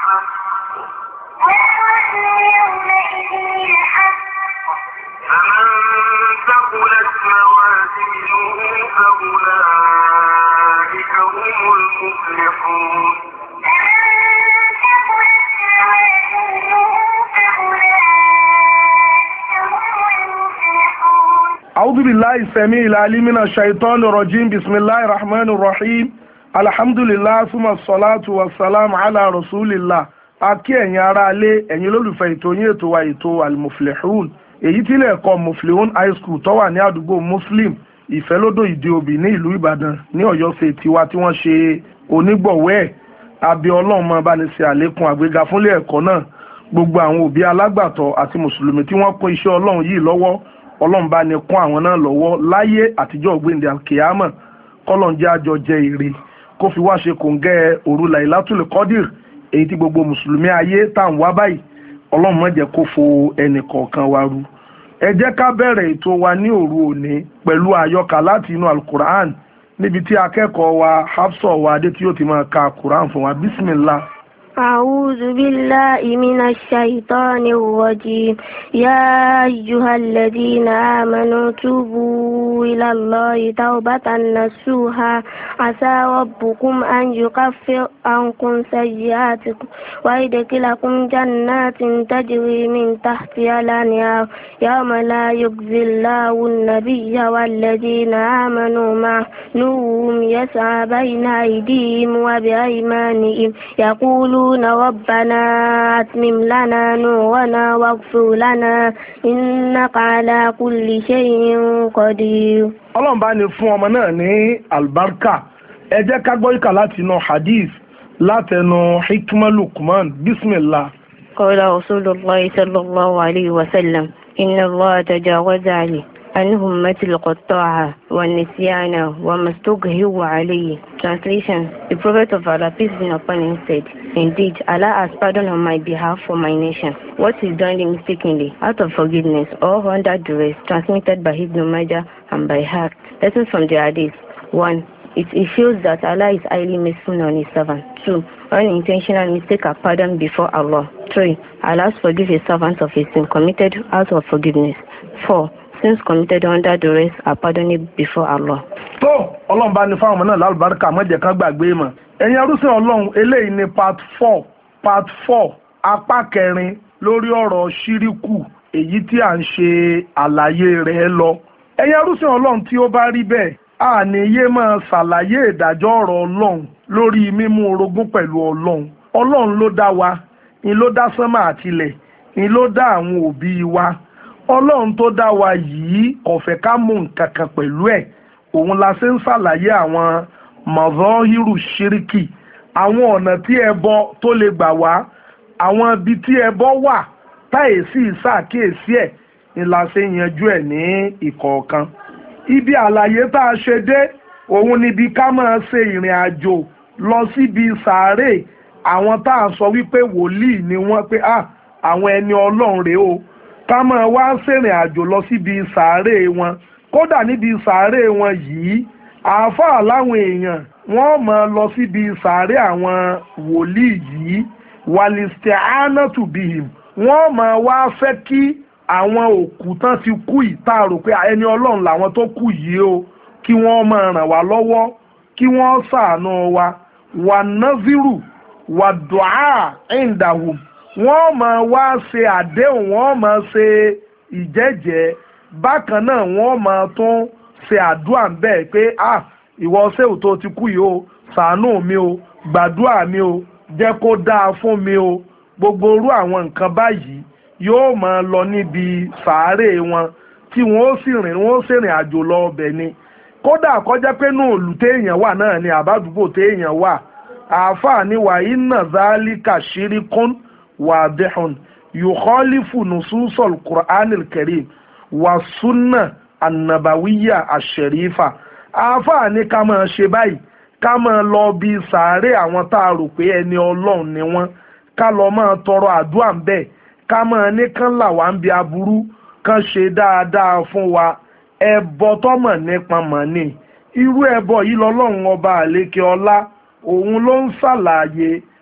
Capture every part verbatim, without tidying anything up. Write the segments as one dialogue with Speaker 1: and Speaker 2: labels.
Speaker 1: فمن ثقلت موازينه فأولئك هم المفلحون
Speaker 2: أعوذ بالله السميع العليم من الشيطان الرجيم بسم الله الرحمن الرحيم الحمد لله ثم الصلاة والسلام على رسول الله. A kí ẹ̀yin ará ilé, ẹ̀yin olólùfẹ́ ètò yín ètò wa ètò Al-Muflihun èyí tí ilé ẹ̀kọ́ Muflihun high school tó wà ní àdúgbò Muslim Ìfẹ́lódò Ìdí-Òbí ní ìlú Ìbàdàn ní Ọ̀yọ́ ṣe tiwa tí wọ́n ṣe onígbọ̀wọ́ ẹ̀. Abẹ́ Ọlọ́run máa bá ní ṣe àlékún àgbéga fúnlé ẹ̀kọ́ náà. Gbogbo àwọn òbí alágbàtọ́ àti mùsùlùmí tí wọ́n kún iṣẹ́ Ọlọ́run yìí lọ́wọ́, Ọlọ́run bá ní kún àwọn náà lọ́wọ́ láyé àtijọ́ ògbéǹde alkiyama. Kọ́lọ́run jẹ́ àjọ jẹ èrè kó fi wá ṣe kòǹgẹ́ òru Lailatul Qadir èyí tí gbogbo mùsùlùmí ayé tá à ń wá báyìí. Ọlọ́run má jẹ́ kó fo ẹnì kọ̀ọ̀kan wa rú. Ẹ jẹ́ ká bẹ̀rẹ̀ ètò wa ní òru òní pẹ̀lú àyọkà láti inú alukur'an níbi tí akẹ́kọ̀ọ́ wa Hafsa wa adé tí yóò ti máa ka Quran fún wa. Bismillah.
Speaker 3: أعوذ بالله من الشيطان الرجيم يا أيها الذين آمنوا توبوا إلى الله توبة نصوحا عسى ربكم أن يكفر عنكم سيئاتكم ويدخلكم جنات تجري من تحتها الأنهار يوم لا يخزي الله النبي والذين آمنوا معه نورهم يسعى بين أيديهم وبأيمانهم يقولون ربنا أتمم لنا نورنا واغفر لنا إنك على كل شيء قدير.
Speaker 2: Ọlọ́run bá ní fún ọmọ náà ní albarka. Ẹ jẹ́ ká gbọ́ ìkà láti inú hadith látẹnu Hikma Lukman. Bismillah.
Speaker 3: قال رسول الله صلى الله عليه وسلم إن الله تجاوز عني عن همة القطاعة والنسيان وما استغهوا عليه. Translation: The Prophet of Allah, peace be upon him, said, Indeed, Allah has pardoned on my behalf for my nation what is done mistakenly, out of forgiveness, or under duress, transmitted by Ibn Majah and by heart. Lessons from the Hadith. one. It, it shows that Allah is highly merciful on his servant. two. Unintentional mistake are pardoned before Allah. three. Allah forgives his servants of his sin committed out of forgiveness. four. Sins committed under duress are pardoned before Allah.
Speaker 2: tó Ọlọ́run bá ní fáwọn ọmọ náà lálùbáríkà má jẹ́ ká gbàgbé mọ́. Ẹ̀yin arúsìn Ọlọ́run, eléyìí ni part four part four apá kẹrin lórí ọ̀rọ̀ ṣíríkù èyí tí à ń ṣe àlàyé rẹ̀ lọ. Ẹ̀yin arúsìn Ọlọ́run, tí ó bá rí bẹ́ẹ̀ a ní yé máa ṣàlàyé ìdájọ́ ọ̀rọ̀ Ọlọ́run lórí mímú orogún pẹ̀lú Ọlọ́run. Ọlọ́run ló dá wa, ni ló dá sánmà àtilẹ̀, ni ló dá àwọn òbí wa. Ọlọ́run tó dá wa yìí kò fẹ́ ká mú nǹkan kan pẹ̀lú ẹ̀. Òun la ṣe ń ṣàlàyé àwọn mọ̀zọ́hírù ṣíríkì, àwọn ọ̀nà tí ẹbọ tó lè gbà wá, àwọn ibi tí ẹbọ wà táyèsí ìṣàkíyèsí ẹ̀ ni la ṣe yanjú ẹ̀ ní ìkọ̀ọ̀kan. Ibi àlàyé tá a ṣe dé òun níbi ká máa ṣe ìrìn àjò lọ síbi sàárè àwọn tá a sọ wípé wòlíì ni wọ́n pé ah àwọn ẹni Ọlọ́run rèé o, ká máa wá ṣèrìn àjò lọ síbi sàárè wọn. Kódà níbi sàárè wọn yìí àáfàá láwọn èèyàn wọ́n máa lọ síbi sàárè àwọn wòlíì yìí walisti'anatu bihim, wọ́n máa wá fẹ́ kí àwọn òkú tán ti kú yìí tá a rò pé ẹni Ọlọ́run làwọn tó kú yìí o, kí wọ́n máa ràn wá lọ́wọ́, kí wọ́n ṣàánú wa. wà naziru wà du'a indahum, wọ́n máa wá ṣe àdéhùn, wọ́n máa ṣe ìjẹ́jẹ́. Bákan náà wọ́n máa tún ṣe àdúrà bẹ́ẹ̀ pé ah ìwọ ṣéwù tó ti kú yìí o, ṣàánú mi o, gbàdúrà mi o, jẹ́ kó dáa fún mi o. Gbogbo irú àwọn nǹkan báyìí yóò máa lọ níbi sàárè wọn tí wọ́n ó sì rìn wọ́n ó sì rìn àjò lọ ọbẹ̀ ni. Kódà kọjá pé nù òlù téèyàn wà náà ni àbádùgbò téèyàn wà. Àáfàá ni wà inna zalika shirikun wadihun yukhalifu nususal Qur'anil Karim wa sunna annabawiya asherifa. Àáfàá ní ká máa ṣe báyìí, ká máa lọ bí sàárè àwọn tá a rò pé ẹni Ọlọ́run ni wọ́n, ká lọ máa tọrọ àdúrà ń bẹ̀, ká máa ní kán là wá ń bi aburú, kán ṣe dáadáa fún wa. Ẹbọ tọmọ nípa mọ̀ ni irú ẹbọ yìí lọ́lọ́run ọba àlékè ọlá òun ló ń ṣàlàyé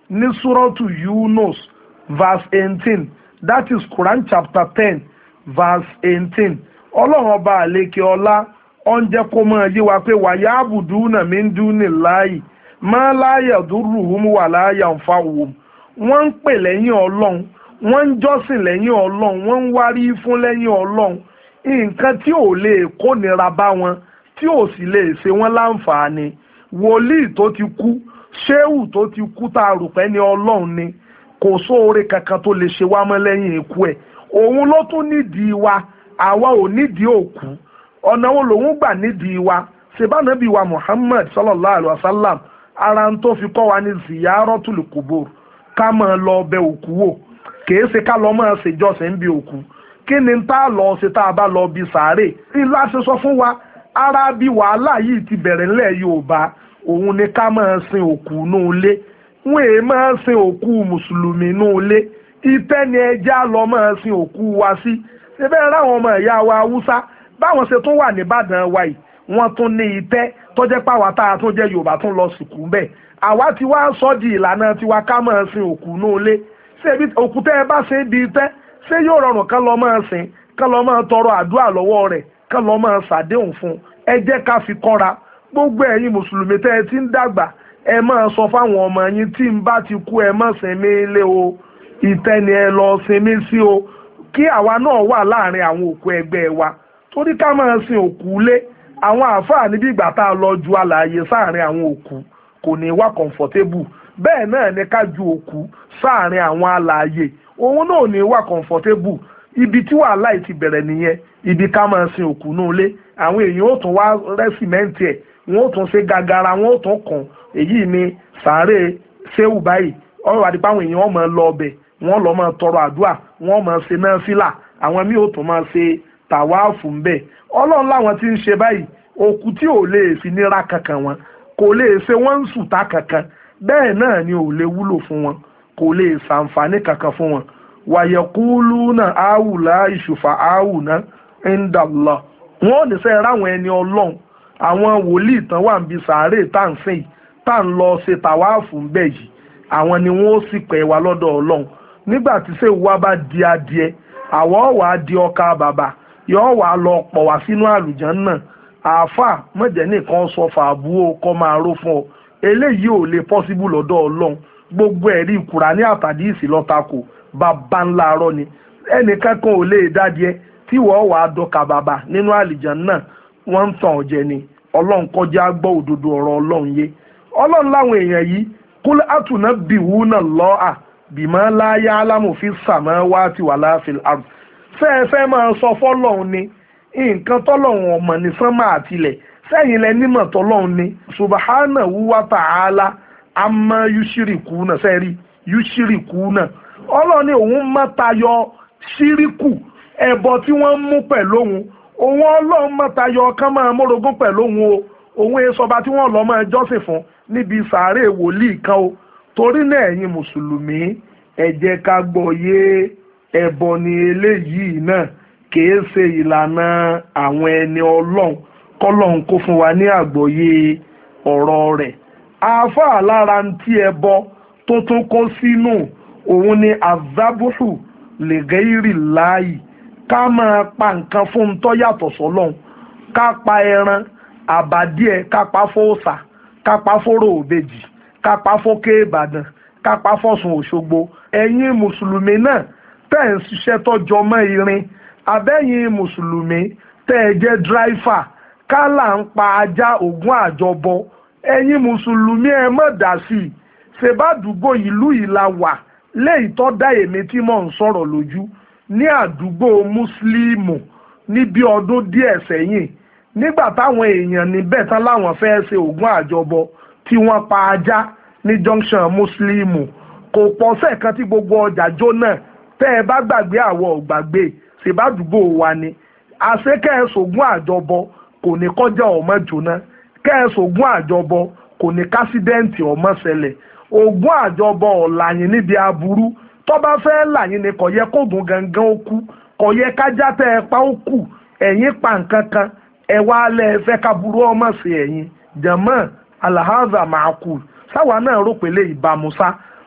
Speaker 2: ní súrọ́tù Yunus verse eighteen that is Quran chapter ten verse eighteen ọlọ́run ọba àlekè ọlá ó ń jẹ́ kó máa yé wa pé wàyà àbùdú náà mi ń dún ní láàyè máa láyà dúró hùm wà láyà ń fa wò wọ́n ń pè lẹ́yìn ọlọ́run wọ́n ń jọ́sìn lẹ́yìn ọlọ́run wọ́n ń wárí fún lẹ́yìn ọlọ́run nǹkan tí ò lè kónira bá wọn tí ò sì lè ṣe wọ́n láǹfààní wòlíì tó ti kú ṣéwù tó ti kú tá a rò pé ní ọlọ́run ni kò sóore kankan tó lè ṣe wá mọ́ lẹ́yìn ikú ẹ̀ òun ló tún nídìí wa àwa ò nídìí òkú ọ̀nà wo lòun gbà nídìí wa ṣèbánabi wa Muhammad sallallahu alayhi wa sallam ara ń tó fi kọ́ wa ní ziyaratul qubur ká máa lọ bẹ̀ òkú wò kìí ṣe ká lọ máa ṣèjọsìn bí òkú kí ni tá a lọ ṣe tá a bá lọ bí sàárè ńlá ṣe sọ fún wa ara bí wàhálà yìí ti bẹ̀rẹ̀ ńlẹ̀ Yorùbá òun ni ká máa sin òkú nù ilé wọn èé máa sin òkú mùsùlùmí nù ilé ìtẹ́ ni ẹja lọ máa sin òkú wa sí ṣebẹ́ ráwọn ọmọ ìyá wa Haúsá báwọn ṣe tún wà nìbàdàn wa yìí wọ́n tún ní ìtẹ́ tó jẹ́ pàwọ́ tá a tún jẹ́ Yorùbá tún lọ sìnkú bẹ́ẹ̀ àwa ti wá sọ di ìlànà tiwa ká máa sin òkú nù ilé ṣé òkú tẹ́ ẹ bá ṣe di ìtẹ́ ṣé yóò rọrùn kán lọ máa sìn kán lọ máa tọrọ àdúrà lọ́wọ́ rẹ̀ kán lọ máa ṣàdéhùn fún ẹ jẹ́ ká fi kọ́ra gbogbo ẹ̀yin mùsùlùmí tẹ́ ẹ ti ń dàgbà ẹ máa sọ fáwọn ọmọ yín tí ń bá ti kú ẹ má sinmi lé o ìtẹ́ni ẹ lọ sinmi sí o kí àwa náà wà láàrin àwọn òkú ẹgbẹ́ wa torí ká máa sin òkú lé àwọn àáfàá níbi ìgbà tá a lọ ju alààyè sáàrin àwọn òkú kò ní wá comfortable bẹ́ẹ̀ náà ni ká ju òkú sáàrin àwọn alààyè òun náà ní wà comfortable ibi tí wàhálà yìí ti bẹ̀rẹ̀ nìyẹn ibi ká máa sin òkú náà lé àwọn èèyàn ó tún wá rẹ́sìmẹ́ǹtì ẹ̀ wọ́n ó tún ṣe gàgàrà wọ́n ó tún kàn èyí ni sàárè ṣéwù báyìí ọ̀rọ̀ àdìpá àwọn èèyàn máa lọ ọbẹ̀ wọ́n lọ máa tọrọ àdúrà wọ́n máa ṣe náà fìlà àwọn míì ó tún máa ṣe tàwáàfù ń bẹ̀ ọlọ́run láwọn tí ń ṣe báyìí òkú tí ò lè fi nira kankan wọn kò lè ṣe wọ́n ń sùtá kankan bẹ́ẹ̀ náà ni ò lè wúlò fún wọn kò lè ṣàǹfààní kankan fún wọn wàyẹ̀kúlù náà áwùlá ìṣùfà áwùná indallah wọn ò ní sẹ́ ráwọn ẹni ọlọ́run àwọn wòlíì tán wà ń bi sàárè tá à ń sìn tá à ń lọ ṣe tàwáàfù ń bẹ̀ yìí àwọn ni wọ́n ó sì pẹ̀ wá lọ́dọ̀ ọlọ́run nígbà tí ṣé wá bá di adìẹ àwọ̀ wà á di ọkà bàbà yóò wà lọ pọ̀ wá sínú àlùjánnà àáfà mọ̀jẹ̀ nìkan sọ fàbú o kọ́ máa ró fún ọ eléyìí ò lè pọ́síbù lọ́dọ̀ ọlọ́run gbogbo ẹ̀rí Kùránì àtàdíìsì lọ́tàkù bàbá ńlá arọ́ ni ẹnìkan kan ò lè dádìẹ tí wọ́n wà á dọ́kà bàbà nínú àlùjánnà wọ́n ń tàn ọ̀jẹ̀ ni ọlọ́run kọjá gbọ́ òdodo ọ̀rọ̀ ọlọ́run yé ọlọ́run láwọn èèyàn yìí kúlẹ̀ àtúná bìwú náà lọ́ọ́ bìmọ̀ láyé alámòfin sàmọ́ wá ti wà láàfin àrùn fẹ́ẹ́fẹ́ máa sọ fọ́lọ́run ni nǹkan tọ́lọ́run ọmọ ní sánmà àtilẹ̀ sẹ́yìn lẹ nímọ̀ tọ́lọ́run ni subhanahu wa ta'ala amma yushiriku náà sẹ́rí yushiriku náà ọlọ́run ní òun má tayọ ṣíríkù ẹbọ tí wọ́n ń mú pẹ̀lú òun òun ọlọ́run má tayọ kán máa mórogún pẹ̀lú òun o òun èsọba tí wọ́n lọ máa jọ́sìn fún níbi sàárè wòlíì kan o torí náà ẹ̀yin mùsùlùmí ẹ jẹ́ ká gbọ́ yé ẹbọ ni eléyìí náà kìí ṣe ìlànà àwọn ẹni ọlọ́run kọ́lọ́run kó fún wa ní àgbọ́yé ọ̀rọ̀ rẹ̀ àáfàá lára ń tí ẹbọ tó tún kó sínú òun ni azabuhu lẹ́gẹ́rì láàyè ká máa pa nǹkan fún un tó yàtọ̀ sọ́lọ́run ká pa ẹran àbádíẹ̀ ká pa fóòsà ká pa fóró òbejì ká pa fókè ìbàdàn ká pa fọ́sùn òṣogbo ẹ̀yin mùsùlùmí náà tẹ́ ẹ̀ ń ṣiṣẹ́ tọ́jọ́ mọ́ irin abẹ́yìn mùsùlùmí tẹ́ ẹ jẹ́ dráìfà kálà ń pa ajá ògún àjọbọ ẹ̀yin mùsùlùmí ẹ mọ̀ dá sí i ṣèbádùúgbò ìlú ìlà wà léyìí tó dá èmi tí mò ń sọ̀rọ̀ lójú ní àdúgbò mùsùlùmù ní bí ọdún díẹ̀ sẹ́yìn nígbà táwọn èèyàn níbẹ̀ tán láwọn fẹ́ ṣe ògún àjọbọ tí wọ́n pa ajá ní junction mùsùlùmù kò pọ̀sẹ̀ kan tí gbogbo ọjà jóná tẹ́ ẹ bá gbàgbé àwọ̀ ògbàgbé ṣèbádùúgbò wa ni àṣé kẹ́ẹ̀sògùn àjọbọ kò ní kọjá ọmọ jóná kẹ́ẹ̀sògùn àjọbọ kò ní kásídẹ́ǹtì ọmọ ṣẹlẹ̀ ògùn àjọbọ ọ̀làyìn níbi aburú tó bá fẹ́ làyìn ni kò yẹ kóògùn gangan ó kú kò yẹ kájá tẹ́ ẹ pa ó kù ẹ̀yìn pa nǹkan kan ẹ wá lẹ́ ẹ fẹ́ kaburú ọmọ sí ẹ̀yìn jẹ̀mọ́ alahaza maakul sáwa náà rò pé lè ìbámu sá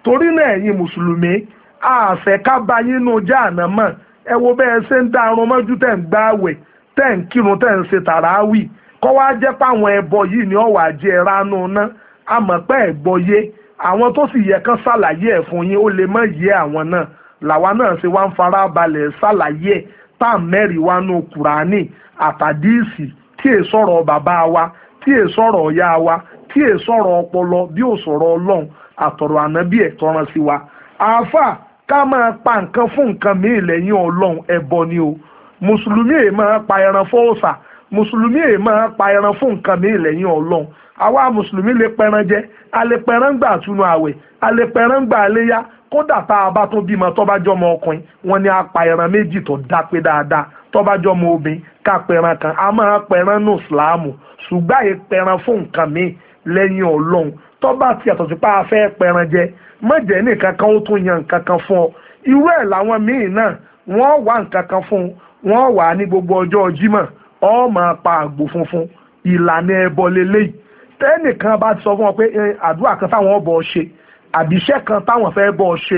Speaker 2: torí náà ẹ̀yin mùsùlùmí àfẹ́ ká bá yín nù jahannama. Ẹ wo bẹ́ẹ̀ ṣe ń darun mọ́jú tẹ̀ ń gbààwẹ̀ tẹ̀ ń kírun tẹ̀ ń ṣe tàràwì kọ́ wá jẹ́ páwọn ẹbọ yìí ni ọ̀wà jẹ́ ránú ná àmọ́ pé ẹ̀ gbọ́ yé àwọn tó sì yẹ kán ṣàlàyé ẹ̀ fún yín ó lè má yé àwọn náà làwa náà ṣe wá ń fara balẹ̀ ṣàlàyé ẹ̀ tá à mẹ́rin wá nù kùránì àtàdíìsì tí è sọ̀rọ̀ bàbá wa tí è sọ̀rọ̀ ọ̀yá wa tí è sọ̀rọ̀ ọpọlọ bí ò sọ̀rọ̀ ọlọ́run àtọ̀rọ̀ ànábì ẹ̀ tọ́ran sí wa. àáfà ká máa pa nǹkan fún nǹkan míì lẹ́yìn ọlọ́run ẹbọ ni o. mùsùlùmí èè máa pa ẹran fóòṣà mùsùlùmí èè máa pa ẹran fún nǹkan míì lẹ́yìn ọlọ́run. àwa mùsùlùmí lè pẹran jẹ a lè pẹran gbà túnú àwẹ̀ a lè pẹran gbà léyà kódà tá a bá tó bímọ tó bá jọmọ ọkùnrin wọn ni a pa ẹran méjì tó dá pé dáadáa tó bá jọmọ obìnrin ká pẹran kan a máa pẹran nù ìsìláàmù ṣùgbọ́n àyè pẹran fún nǹkan míì lẹ́yìn ọlọ́run tó bá ti àtọ̀ sí pa afẹ́ pẹran jẹ mọ̀jẹ̀ nìkan kan ó tún yan nǹkan kan fún ọ irú ẹ̀ làwọn míì náà wọ́n wá nǹkan kan fún wọ́n wà ní gbogbo ọjọ́ Jímọ̀ ó máa pa àgbò funfun ìlànà ẹbọ lélẹ́yìí tẹ́nìkan bá ti sọ fún ọ pé àdúrà kan táwọn ọbọ̀ ṣe àbíṣẹ́ kan táwọn fẹ́ bọ́ ṣe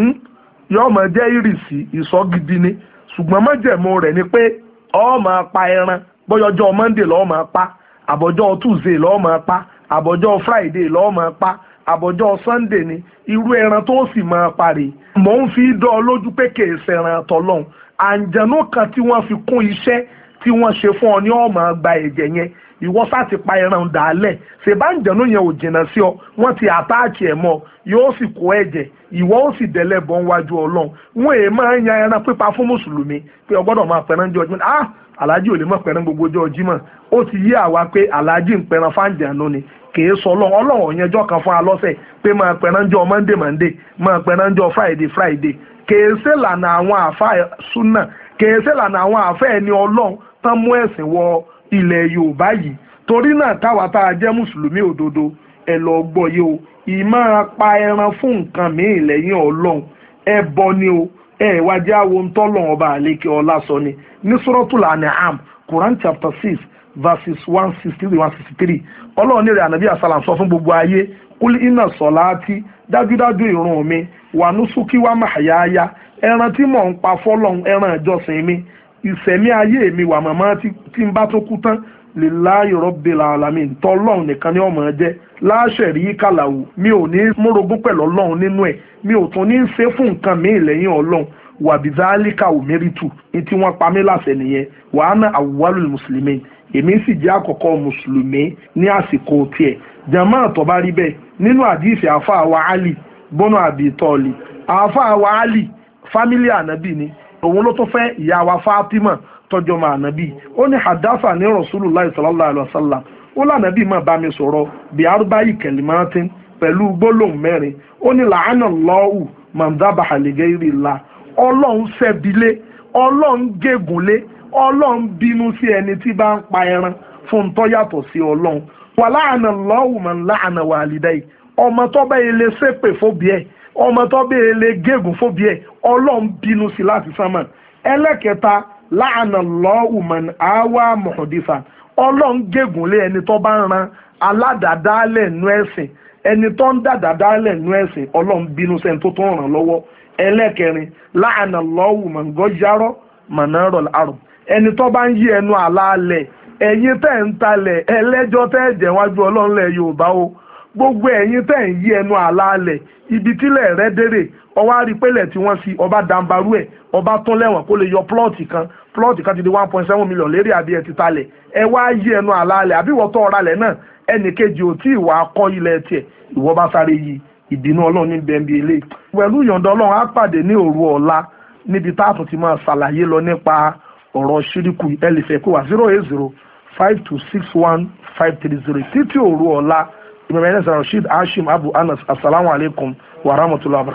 Speaker 2: yóò máa jẹ́ ìrìsì ìsọgidi ni ṣùgbọ́n májẹ̀mú rẹ̀ ni pé ó máa pa ẹran bọ́yọjọ́ Monday lọ́ọ́ máa pa àbọ̀jọ́ Tuesday lọ́ọ́ máa pa àbọ̀jọ́ Friday lọ́ọ́ máa pa àbọ̀jọ́ Sunday ni irú ẹran tó sì máa parí mò ń fi dán ọ lójú pé kèé ṣẹran tọ́lọ́hún àǹjẹ̀nú kan tí wọ́n fi kún iṣẹ́ tí wọ́n ṣe fún ọ ní ó máa gba ẹ̀jẹ̀ yẹn ìwọ sá ti pa ẹran dàálẹ̀ ṣèbáǹjẹ̀nú yẹn ò jìnnà sí ọ wọ́n ti àtáàkì ẹ̀ mọ́ yóò sì kó ẹ̀jẹ̀ ìwọ ó sì dẹ̀lẹ̀ bọ́ níwájú ọlọ́run wọn èè máa ń yan ẹran pípa fún mùsùlùmí pé ọ gbọ́dọ̀ máa pẹran jọ Jímọ̀ ah aláàjì ò lè mọ̀ pẹran gbogbo ọjọ́ Jímọ̀ ó ti yí àwa pé aláàjì ń pẹran fáǹjẹ̀nú ni kìí sọ ọlọ́run ọlọ́run ọ̀yẹ́jọ́ kan fún alọ́sẹ̀ pé máa pẹran jọ Monday Monday máa pẹran jọ Friday Friday kìí ṣe lànà àwọn àfa súnà kìí ṣe lànà àwọn àfa ẹni ọlọ́run tán mú ẹ̀sìn wọ ilẹ̀ Yorùbá yìí torí náà táwa tá a jẹ́ mùsùlùmí òdodo ẹ lọ gbọ́ yé o ìmáa pa ẹran fún nǹkan míì lẹ́yìn ọlọ́run ẹbọ ni o ẹ wá jẹ́ àwọn ohun tọ́lọ́run ọba àlékè ọlá sọ ni ní Suratul An'am Quran chapter six verses one sixty three one sixty three ọlọ́run ní rẹ̀ ànábì àsálàm sọ fún gbogbo ayé kúlí iná sọ̀láàtì dájúdájú ìrun mi wà núsúkí wà máyáyá ẹran tí mò ń pa fọ́lọ́run ẹran ìjọsìn mi ìsẹ̀mí ayé mi wà màmá tí ń bá tó kú tán lillahi rabbil alamin tọ́lọ́run nìkan ni ọmọ jẹ́ láṣẹ rí kàlàwù mi ò ní múrogún pẹ̀lú ọlọ́run nínú ẹ̀ mi ò tún ní ṣe fún nǹkan míì lẹ́yìn ọlọ́run wàbíjáálíkà òmírìtù ní tí wọ́n pa mí láṣẹ nìyẹn wàhánà awwalul muslimin èmi sì jẹ́ àkọ́kọ́ mùsùlùmí ní àsìkò tiẹ̀ jàmáà tó bá rí bẹ́ẹ̀ nínú àdìsí àáfàá wa Ali bọ́nà àbí tọ́ọ̀lì àáfàá wa Ali fámílì ànábì ni òun ló tó fẹ́ ìyá wa Fatima tọjọ́ ma ànábì ó ní hadasa ní Rasulullah sallallahu alaihi wasallam ó lànàbì máa bá mi sọ̀rọ̀ bí arúbáyì kẹlìmọ́tín pẹ̀lú gbólóhùn mẹ́rin ó ní làánà lọ́wù mọ̀ndábà li ghairi Allah ọlọ́run ṣẹ́bilé ọlọ́run gégùnlé ọlọ́run bínú sí ẹni tí bá ń pa ẹran fún tó yàtọ̀ sí ọlọ́run wà láàánà lọ́wù mọ̀ láàánà wàlídàí ọmọ tó bá ilé ṣépè fóbi ẹ̀ ọmọ tó bá ilé gégùn fóbi ẹ̀ ọlọ́run bínú sí láti sánmà ẹlẹ́kẹta láàánà lọ́wù mọ̀ àwa muhdithan ọlọ́run gégùnlé ẹni tó bá ń ran aládàádálẹ̀ nú ẹ̀sìn ẹni tó ń dàdàdálẹ̀ nú ẹ̀sìn ọlọ́run bínú sẹ́ni tó tó ń ràn lọ́wọ́ ẹlẹ́kẹrin láàánà lọ́wù mọ̀ gọ́járọ́ mọ̀nàrọ̀ àrùn ẹni tó bá ń yí ẹnu àlàálẹ̀ ẹ̀yin tẹ́ ń talẹ̀ ẹlẹ́jọ́ tẹ́ jẹ́ wájú ọlọ́run lẹ̀ Yorùbá o gbogbo ẹ̀yin tẹ́ ń yí ẹnu àlàálẹ̀ ibi tílẹ̀ rẹ dérè ọwọ́ àrípẹ́lẹ̀ tí wọ́n fi ọba dàǹbarú ẹ̀ ọba tún lẹ́wọ̀n kó lè yọ plọ́ọ̀tì kan plọ́ọ̀tì kan ti di one point seven million lérí àbí ẹ̀ ti talẹ̀ ẹ wá yí ẹnu àlàálẹ̀ àbí ìwọ tó ọ̀rá lẹ̀ náà ẹnì kejì ò tí ìwà akọ́ ilẹ̀ tiẹ̀ ìwọ bá sáré yí ìbínú ọlọ́run ní bẹ́ẹ̀ bí eléyìí pẹ̀lú ìyọ̀ǹda ọlọ́run á pàdé ní òru ọ̀la níbi táàtún ti máa ṣàlàyé lọ nípa ọ̀rọ̀ ṣíríkù ẹlẹ́fẹ̀ pé wá zero eight zero five two six one five three zero títí òru ọ̀la ìmọ̀ràn ẹ̀sán Rasheed Hashim Abu Anas asalaamualeykum wa rahmatulah.